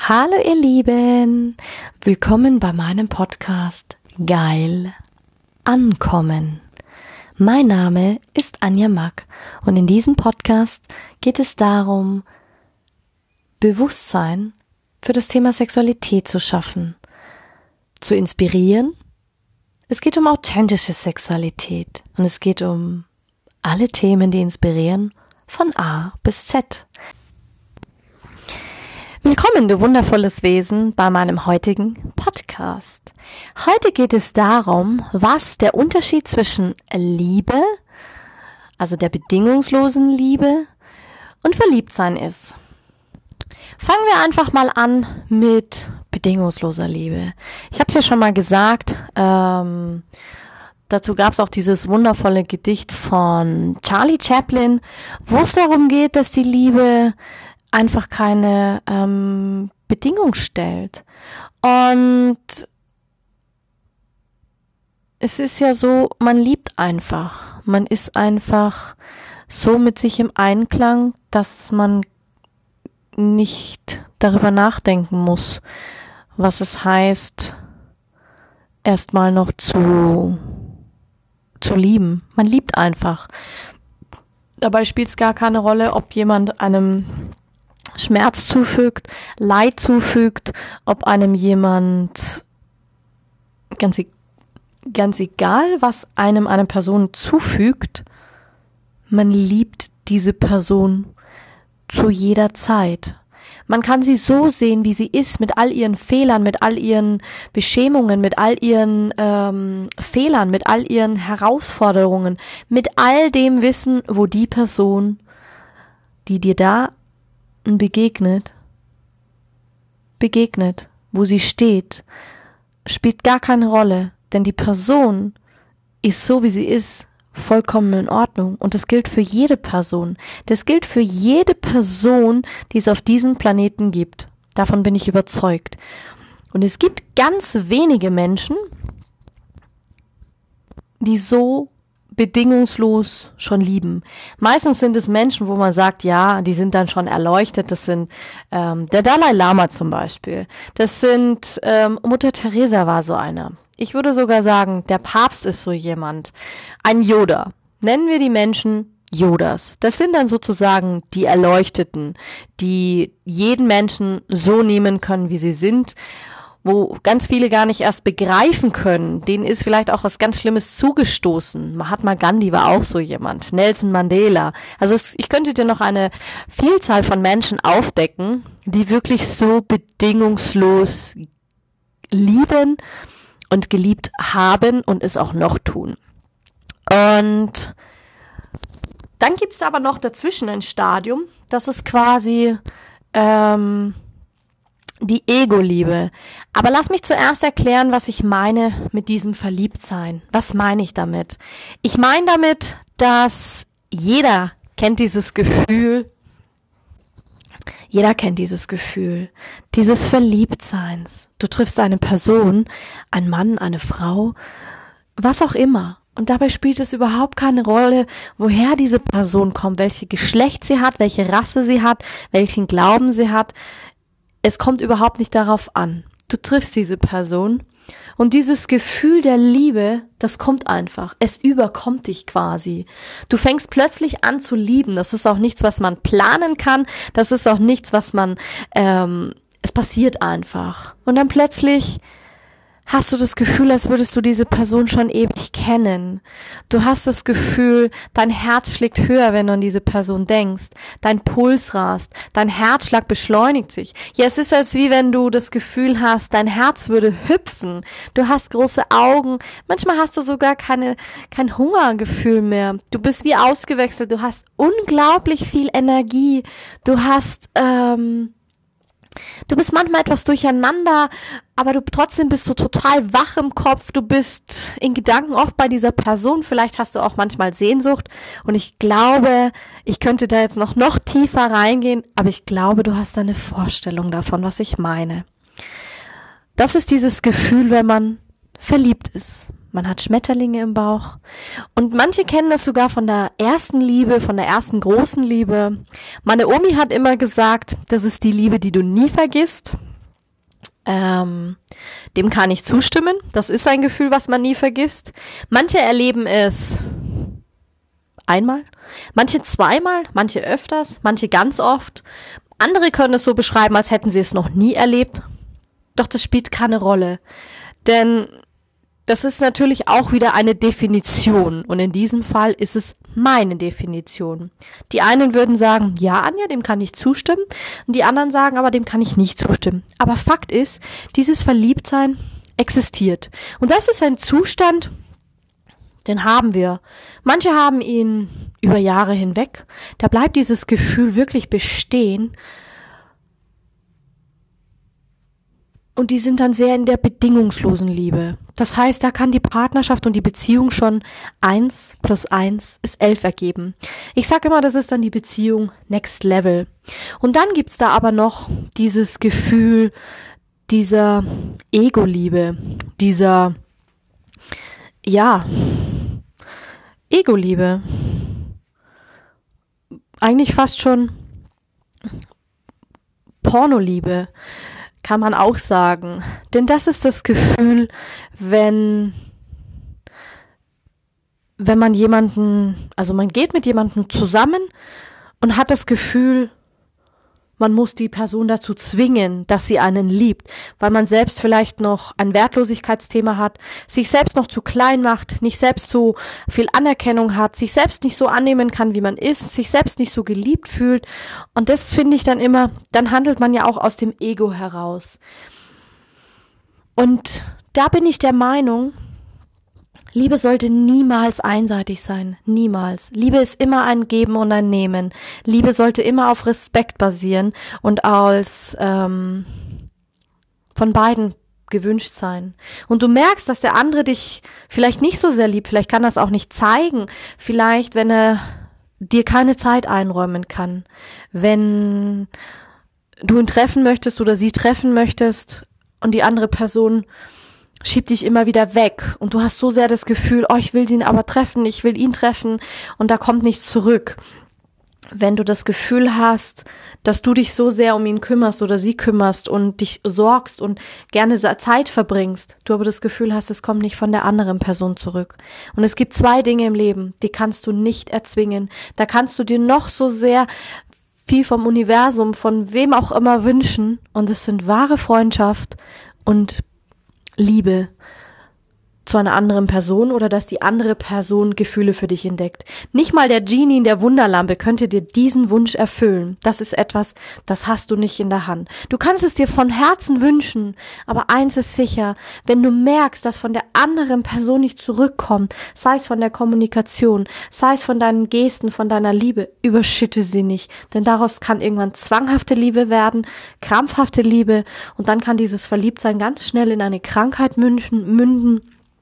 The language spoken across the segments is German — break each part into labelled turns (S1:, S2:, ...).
S1: Hallo ihr Lieben, willkommen bei meinem Podcast Geil Ankommen. Mein Name ist Anja Mack und in diesem Podcast geht es darum, Bewusstsein für das Thema Sexualität zu schaffen, zu inspirieren. Es geht um authentische Sexualität und es geht um alle Themen, die inspirieren, von A bis Z. Willkommen, du wundervolles Wesen, bei meinem heutigen Podcast. Heute geht es darum, was der Unterschied zwischen Liebe, also der bedingungslosen Liebe, und Verliebtsein ist. Fangen wir einfach mal an mit bedingungsloser Liebe. Ich habe es ja schon mal gesagt, dazu gab es auch dieses wundervolle Gedicht von Charlie Chaplin, wo es darum geht, dass die Liebe einfach keine Bedingung stellt. Und es ist ja so, man liebt einfach. Man ist einfach so mit sich im Einklang, dass man nicht darüber nachdenken muss, was es heißt, erstmal noch zu lieben. Man liebt einfach. Dabei spielt es gar keine Rolle, ob jemand einem Schmerz zufügt, Leid zufügt, ob einem jemand, ganz egal, was einem eine Person zufügt, man liebt diese Person zu jeder Zeit. Man kann sie so sehen, wie sie ist, mit all ihren Fehlern, mit all ihren Beschämungen, mit all ihren Fehlern, mit all ihren Herausforderungen, mit all dem Wissen, wo die Person, die dir da begegnet, wo sie steht, spielt gar keine Rolle, denn die Person ist so, wie sie ist, vollkommen in Ordnung. Und das gilt für jede Person. Das gilt für jede Person, die es auf diesem Planeten gibt. Davon bin ich überzeugt. Und es gibt ganz wenige Menschen, die so bedingungslos schon lieben. Meistens sind es Menschen, wo man sagt, ja, die sind dann schon erleuchtet. Das sind der Dalai Lama zum Beispiel. Das sind Mutter Teresa war so einer. Ich würde sogar sagen, der Papst ist so jemand. Ein Yoda. Nennen wir die Menschen Yodas. Das sind dann sozusagen die Erleuchteten, die jeden Menschen so nehmen können, wie sie sind, wo ganz viele gar nicht erst begreifen können. Denen ist vielleicht auch was ganz Schlimmes zugestoßen. Mahatma Gandhi war auch so jemand. Nelson Mandela. Also ich könnte dir noch eine Vielzahl von Menschen aufdecken, die wirklich so bedingungslos lieben und geliebt haben und es auch noch tun. Und dann gibt es aber noch dazwischen ein Stadium, das ist quasi die Ego-Liebe. Aber lass mich zuerst erklären, was ich meine mit diesem Verliebtsein. Was meine ich damit? Ich meine damit, dass jeder kennt dieses Gefühl, dieses Verliebtseins. Du triffst eine Person, einen Mann, eine Frau, was auch immer. Und dabei spielt es überhaupt keine Rolle, woher diese Person kommt, welches Geschlecht sie hat, welche Rasse sie hat, welchen Glauben sie hat. Es kommt überhaupt nicht darauf an. Du triffst diese Person und dieses Gefühl der Liebe, das kommt einfach. Es überkommt dich quasi. Du fängst plötzlich an zu lieben. Das ist auch nichts, was man planen kann. Das ist auch nichts, was man, es passiert einfach. Und dann plötzlich hast du das Gefühl, als würdest du diese Person schon ewig kennen. Du hast das Gefühl, dein Herz schlägt höher, wenn du an diese Person denkst. Dein Puls rast, dein Herzschlag beschleunigt sich. Ja, es ist, als wie wenn du das Gefühl hast, dein Herz würde hüpfen. Du hast große Augen. Manchmal hast du sogar kein Hungergefühl mehr. Du bist wie ausgewechselt. Du hast unglaublich viel Energie. Du bist manchmal etwas durcheinander, aber trotzdem bist du total wach im Kopf. Du bist in Gedanken oft bei dieser Person. Vielleicht hast du auch manchmal Sehnsucht. Und ich glaube, ich könnte da jetzt noch tiefer reingehen, aber ich glaube, du hast eine Vorstellung davon, was ich meine. Das ist dieses Gefühl, wenn man verliebt ist. Man hat Schmetterlinge im Bauch. Und manche kennen das sogar von der ersten Liebe, von der ersten großen Liebe. Meine Omi hat immer gesagt, das ist die Liebe, die du nie vergisst. Dem kann ich zustimmen. Das ist ein Gefühl, was man nie vergisst. Manche erleben es einmal, manche zweimal, manche öfters, manche ganz oft. Andere können es so beschreiben, als hätten sie es noch nie erlebt. Doch das spielt keine Rolle. Denn das ist natürlich auch wieder eine Definition. Und in diesem Fall ist es meine Definition. Die einen würden sagen, ja, Anja, dem kann ich zustimmen. Und die anderen sagen, aber dem kann ich nicht zustimmen. Aber Fakt ist, dieses Verliebtsein existiert. Und das ist ein Zustand, den haben wir. Manche haben ihn über Jahre hinweg. Da bleibt dieses Gefühl wirklich bestehen. Und die sind dann sehr in der bedingungslosen Liebe. Das heißt, da kann die Partnerschaft und die Beziehung schon 1 + 1 = 11 ergeben. Ich sage immer, das ist dann die Beziehung Next Level. Und dann gibt's da aber noch dieses Gefühl dieser Ego-Liebe, dieser, ja, Ego-Liebe. Eigentlich fast schon Pornoliebe. Kann man auch sagen. Denn das ist das Gefühl, wenn man jemanden, also man geht mit jemandem zusammen und hat das Gefühl, man muss die Person dazu zwingen, dass sie einen liebt, weil man selbst vielleicht noch ein Wertlosigkeitsthema hat, sich selbst noch zu klein macht, nicht selbst so viel Anerkennung hat, sich selbst nicht so annehmen kann, wie man ist, sich selbst nicht so geliebt fühlt. Und das finde ich dann immer, dann handelt man ja auch aus dem Ego heraus. Und da bin ich der Meinung, Liebe sollte niemals einseitig sein, niemals. Liebe ist immer ein Geben und ein Nehmen. Liebe sollte immer auf Respekt basieren und als von beiden gewünscht sein. Und du merkst, dass der andere dich vielleicht nicht so sehr liebt, vielleicht kann das auch nicht zeigen, vielleicht wenn er dir keine Zeit einräumen kann, wenn du ihn treffen möchtest oder sie treffen möchtest und die andere Person schiebt dich immer wieder weg und du hast so sehr das Gefühl, oh, ich will ihn aber treffen, ich will ihn treffen und da kommt nichts zurück. Wenn du das Gefühl hast, dass du dich so sehr um ihn kümmerst oder sie kümmerst und dich sorgst und gerne Zeit verbringst, du aber das Gefühl hast, es kommt nicht von der anderen Person zurück. Und es gibt 2 Dinge im Leben, die kannst du nicht erzwingen. Da kannst du dir noch so sehr viel vom Universum, von wem auch immer wünschen und es sind wahre Freundschaft und Liebe zu einer anderen Person oder dass die andere Person Gefühle für dich entdeckt. Nicht mal der Genie in der Wunderlampe könnte dir diesen Wunsch erfüllen. Das ist etwas, das hast du nicht in der Hand. Du kannst es dir von Herzen wünschen, aber eins ist sicher, wenn du merkst, dass von der anderen Person nicht zurückkommt, sei es von der Kommunikation, sei es von deinen Gesten, von deiner Liebe, überschütte sie nicht, denn daraus kann irgendwann zwanghafte Liebe werden, krampfhafte Liebe und dann kann dieses Verliebtsein ganz schnell in eine Krankheit münden.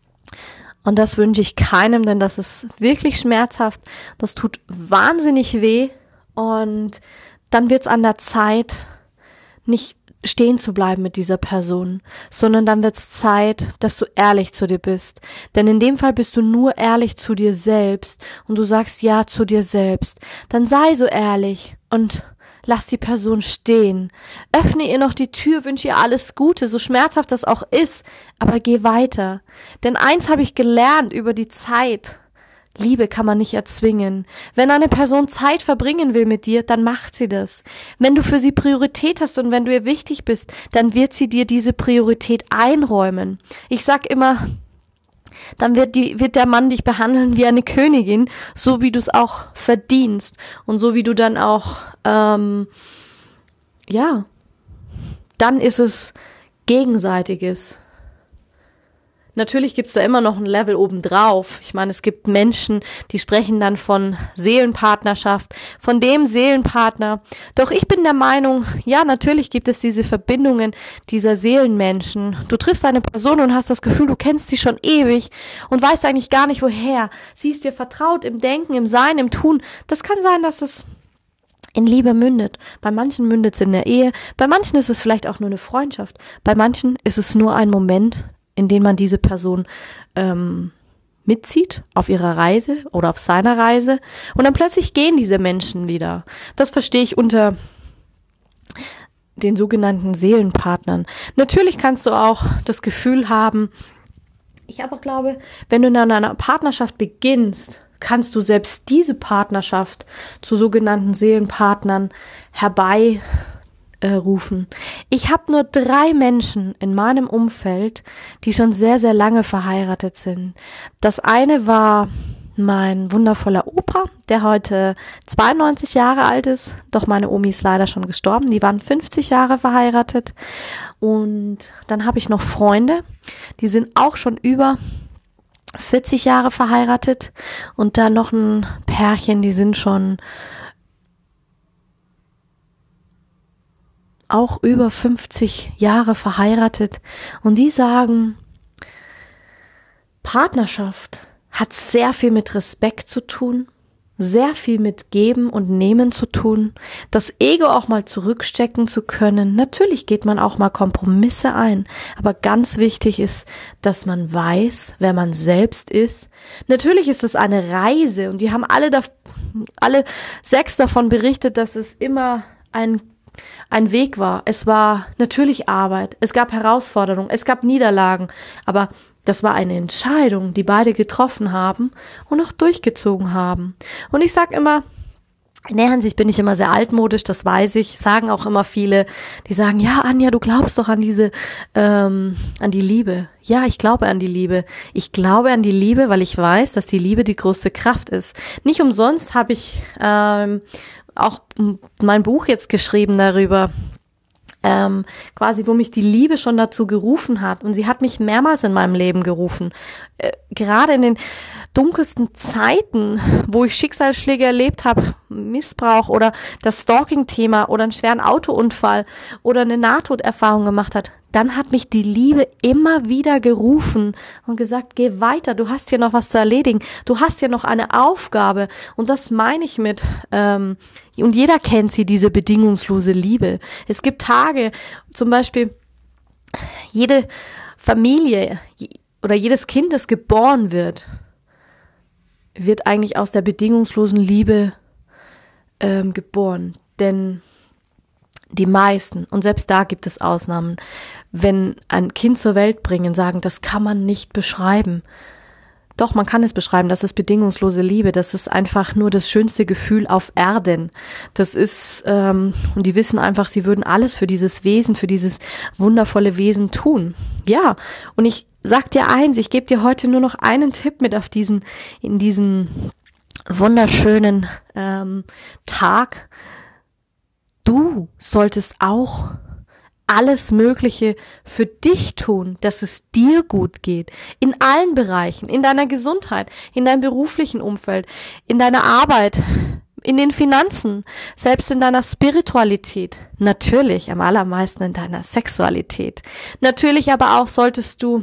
S1: Und das wünsche ich keinem, denn das ist wirklich schmerzhaft. Das tut wahnsinnig weh. Und dann wird es an der Zeit, nicht stehen zu bleiben mit dieser Person, sondern dann wird es Zeit, dass du ehrlich zu dir bist. Denn in dem Fall bist du nur ehrlich zu dir selbst und du sagst ja zu dir selbst. Dann sei so ehrlich und lass die Person stehen. Öffne ihr noch die Tür, wünsche ihr alles Gute, so schmerzhaft das auch ist, aber geh weiter. Denn eins habe ich gelernt über die Zeit. Liebe kann man nicht erzwingen. Wenn eine Person Zeit verbringen will mit dir, dann macht sie das. Wenn du für sie Priorität hast und wenn du ihr wichtig bist, dann wird sie dir diese Priorität einräumen. Ich sag immer, dann wird der Mann dich behandeln wie eine Königin, so wie du es auch verdienst und so wie du dann auch, dann ist es Gegenseitiges. Natürlich gibt's da immer noch ein Level obendrauf. Ich meine, es gibt Menschen, die sprechen dann von Seelenpartnerschaft, von dem Seelenpartner. Doch ich bin der Meinung, ja, natürlich gibt es diese Verbindungen dieser Seelenmenschen. Du triffst eine Person und hast das Gefühl, du kennst sie schon ewig und weißt eigentlich gar nicht woher. Sie ist dir vertraut im Denken, im Sein, im Tun. Das kann sein, dass es in Liebe mündet. Bei manchen mündet es in der Ehe, bei manchen ist es vielleicht auch nur eine Freundschaft, bei manchen ist es nur ein Moment, in dem man diese Person mitzieht auf ihrer Reise oder auf seiner Reise und dann plötzlich gehen diese Menschen wieder. Das verstehe ich unter den sogenannten Seelenpartnern. Natürlich kannst du auch das Gefühl haben, ich aber glaube, wenn du in einer Partnerschaft beginnst, kannst du selbst diese Partnerschaft zu sogenannten Seelenpartnern herbeirufen. Ich habe nur 3 Menschen in meinem Umfeld, die schon sehr, sehr lange verheiratet sind. Das eine war mein wundervoller Opa, der heute 92 Jahre alt ist, doch meine Omi ist leider schon gestorben, die waren 50 Jahre verheiratet. Und dann habe ich noch Freunde, die sind auch schon über 40 Jahre verheiratet und dann noch ein Pärchen, die sind schon auch über 50 Jahre verheiratet und die sagen, Partnerschaft hat sehr viel mit Respekt zu tun, sehr viel mit Geben und Nehmen zu tun, das Ego auch mal zurückstecken zu können. Natürlich geht man auch mal Kompromisse ein, aber ganz wichtig ist, dass man weiß, wer man selbst ist. Natürlich ist es eine Reise und die haben alle 6 davon berichtet, dass es immer ein Weg war. Es war natürlich Arbeit, es gab Herausforderungen, es gab Niederlagen, aber das war eine Entscheidung, die beide getroffen haben und auch durchgezogen haben. Und ich sag immer, in der Hinsicht bin ich immer sehr altmodisch, das weiß ich, sagen auch immer viele, die sagen, ja Anja, du glaubst doch an an die Liebe. Ja, ich glaube an die Liebe. Ich glaube an die Liebe, weil ich weiß, dass die Liebe die größte Kraft ist. Nicht umsonst habe ich auch mein Buch jetzt geschrieben darüber, quasi, wo mich die Liebe schon dazu gerufen hat. Und sie hat mich mehrmals in meinem Leben gerufen. Gerade in den dunkelsten Zeiten, wo ich Schicksalsschläge erlebt habe, Missbrauch oder das Stalking-Thema oder einen schweren Autounfall oder eine Nahtoderfahrung gemacht hat, dann hat mich die Liebe immer wieder gerufen und gesagt, geh weiter, du hast hier noch was zu erledigen, du hast hier noch eine Aufgabe. Und das meine ich mit, und jeder kennt sie, diese bedingungslose Liebe. Es gibt Tage, zum Beispiel jede Familie oder jedes Kind, das geboren wird eigentlich aus der bedingungslosen Liebe geboren. Denn die meisten, und selbst da gibt es Ausnahmen, wenn ein Kind zur Welt bringen, sagen, das kann man nicht beschreiben. Doch, man kann es beschreiben, das ist bedingungslose Liebe, das ist einfach nur das schönste Gefühl auf Erden. Das ist, und die wissen einfach, sie würden alles für dieses Wesen, für dieses wundervolle Wesen tun. Ja, und ich sag dir eins, ich gebe dir heute nur noch einen Tipp mit in diesen wunderschönen Tag. Du solltest auch alles Mögliche für dich tun, dass es dir gut geht. In allen Bereichen, in deiner Gesundheit, in deinem beruflichen Umfeld, in deiner Arbeit, in den Finanzen, selbst in deiner Spiritualität. Natürlich, am allermeisten in deiner Sexualität. Natürlich aber auch solltest du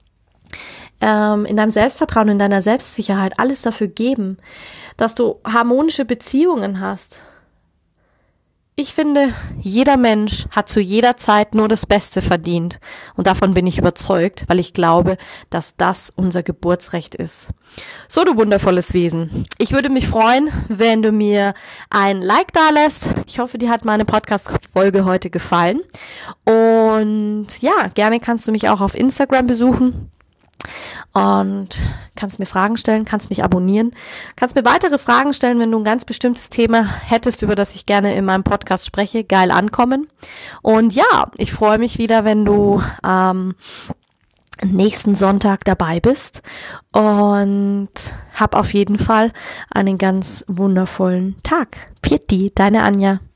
S1: in deinem Selbstvertrauen, in deiner Selbstsicherheit alles dafür geben, dass du harmonische Beziehungen hast. Ich finde, jeder Mensch hat zu jeder Zeit nur das Beste verdient. Und davon bin ich überzeugt, weil ich glaube, dass das unser Geburtsrecht ist. So, du wundervolles Wesen. Ich würde mich freuen, wenn du mir ein Like dalässt. Ich hoffe, dir hat meine Podcast-Folge heute gefallen. Und ja, gerne kannst du mich auch auf Instagram besuchen. Und kannst mir Fragen stellen, kannst mich abonnieren, kannst mir weitere Fragen stellen, wenn du ein ganz bestimmtes Thema hättest, über das ich gerne in meinem Podcast spreche. Geil ankommen. Und ja, ich freue mich wieder, wenn du nächsten Sonntag dabei bist und hab auf jeden Fall einen ganz wundervollen Tag. Pfiat, deine Anja.